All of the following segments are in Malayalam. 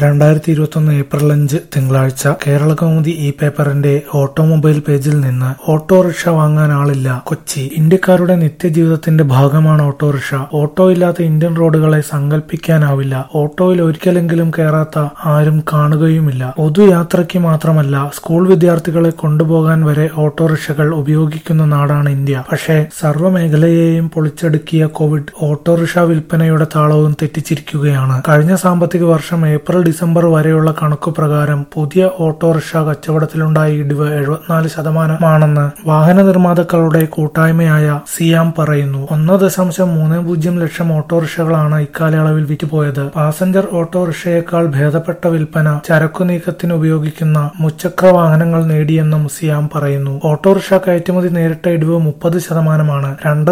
2021 ഏപ്രിൽ 5 തിങ്കളാഴ്ച കേരളകൗമുദി ഇ പേപ്പറിന്റെ ഓട്ടോമൊബൈൽ പേജിൽ നിന്ന് ഓട്ടോറിക്ഷ വാങ്ങാൻ ആളില്ല കൊച്ചി. ഇന്ത്യക്കാരുടെ നിത്യജീവിതത്തിന്റെ ഭാഗമാണ് ഓട്ടോറിക്ഷ. ഓട്ടോ ഇല്ലാത്ത ഇന്ത്യൻ റോഡുകളെ സങ്കല്പിക്കാനാവില്ല. ഓട്ടോയിൽ ഒരിക്കലെങ്കിലും കയറാത്ത ആരും കാണുകയുമില്ല. പൊതുയാത്രയ്ക്ക് മാത്രമല്ല, സ്കൂൾ വിദ്യാർത്ഥികളെ കൊണ്ടുപോകാൻ വരെ ഓട്ടോറിക്ഷകൾ ഉപയോഗിക്കുന്ന നാടാണ് ഇന്ത്യ. പക്ഷേ സർവ്വമേഖലയെയും പൊളിച്ചടുക്കിയ കോവിഡ് ഓട്ടോറിക്ഷ വിൽപ്പനയുടെ താളവും തെറ്റിച്ചിരിക്കുകയാണ്. കഴിഞ്ഞ സാമ്പത്തിക വർഷം ഏപ്രിൽ ഡിസംബർ വരെയുള്ള കണക്കുപ്രകാരം പുതിയ ഓട്ടോറിക്ഷ കച്ചവടത്തിലുണ്ടായ ഇടിവ് 74%മാണെന്ന് വാഹന നിർമ്മാതാക്കളുടെ കൂട്ടായ്മയായ സിയാം പറയുന്നു. 1.30 ലക്ഷം ഓട്ടോറിക്ഷകളാണ് ഇക്കാലയളവിൽ വിറ്റുപോയത്. പാസഞ്ചർ ഓട്ടോറിക്ഷയേക്കാൾ ഭേദപ്പെട്ട വിൽപ്പന ചരക്കു നീക്കത്തിന് ഉപയോഗിക്കുന്ന മുച്ചക്ര വാഹനങ്ങൾ നേടിയെന്നും സിയാം പറയുന്നു. ഓട്ടോറിക്ഷ കയറ്റുമതി നേരിട്ട ഇടിവ് 30%.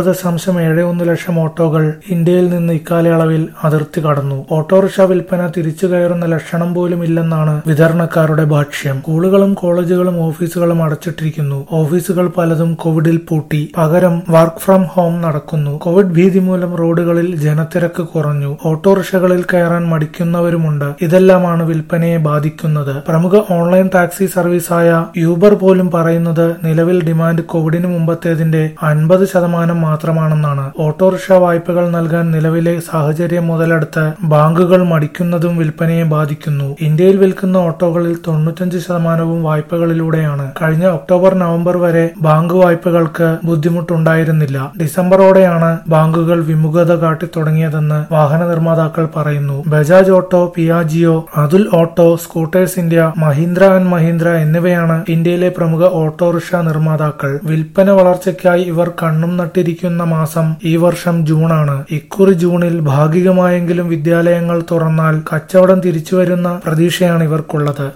2.71 ലക്ഷം ഓട്ടോകൾ ഇന്ത്യയിൽ നിന്ന് ഇക്കാലയളവിൽ അതിർത്തി കടന്നു. ഓട്ടോറിക്ഷ വിൽപ്പന തിരിച്ചു കയറുന്ന ലക്ഷണം പോലും ഇല്ലെന്നാണ് വിതരണക്കാരുടെ ഭാഷ്യം. സ്കൂളുകളും കോളേജുകളും ഓഫീസുകളും അടച്ചിട്ടിരിക്കുന്നു. ഓഫീസുകൾ പലതും കോവിഡിൽ പൂട്ടി. പകരം വർക്ക് ഫ്രം ഹോം നടക്കുന്നു. കോവിഡ് ഭീതി മൂലം റോഡുകളിൽ ജനത്തിരക്ക് കുറഞ്ഞു. ഓട്ടോറിക്ഷകളിൽ കയറാൻ മടിക്കുന്നവരുമുണ്ട്. ഇതെല്ലാമാണ് വിൽപ്പനയെ ബാധിക്കുന്നത്. പ്രമുഖ ഓൺലൈൻ ടാക്സി സർവീസായ യൂബർ പോലും പറയുന്നത് നിലവിൽ ഡിമാൻഡ് കോവിഡിന് മുമ്പത്തേതിന്റെ 50% മാത്രമാണെന്നാണ്. ഓട്ടോറിക്ഷ വായ്പകൾ നൽകാൻ നിലവിലെ സാഹചര്യം മുതലെടുത്ത് ബാങ്കുകൾ മടിക്കുന്നതും വിൽപ്പനയെ ബാധിക്കുന്നു. ഇന്ത്യയിൽ വിൽക്കുന്ന ഓട്ടോകളിൽ 95% വായ്പകളിലൂടെയാണ്. കഴിഞ്ഞ ഒക്ടോബർ-നവംബർ വരെ ബാങ്ക് വായ്പകൾക്ക് ബുദ്ധിമുട്ടുണ്ടായിരുന്നില്ല. ഡിസംബറോടെയാണ് ബാങ്കുകൾ വിമുഖത കാട്ടി തുടങ്ങിയതെന്ന് വാഹന നിർമ്മാതാക്കൾ പറയുന്നു. Bajaj auto, Piaggio, Atul auto, scooters India, Mahindra and Mahindra എന്നിവയാണ് ഇന്ത്യയിലെ പ്രമുഖ ഓട്ടോറിക്ഷ നിർമ്മാതാക്കൾ. വിൽപ്പന വളർച്ചയ്ക്കായി ഇവർ കണ്ണും നട്ടിരിക്കുന്ന മാസം ഈ വർഷം ജൂണാണ്. ഇക്കുറി ജൂണിൽ ഭാഗികമായെങ്കിലും വിദ്യാലയങ്ങൾ തുറന്നാൽ കച്ചവടം തിരിച്ചുവരുന്ന പ്രതീക്ഷയാണ് ഇവർക്കുള്ളത്.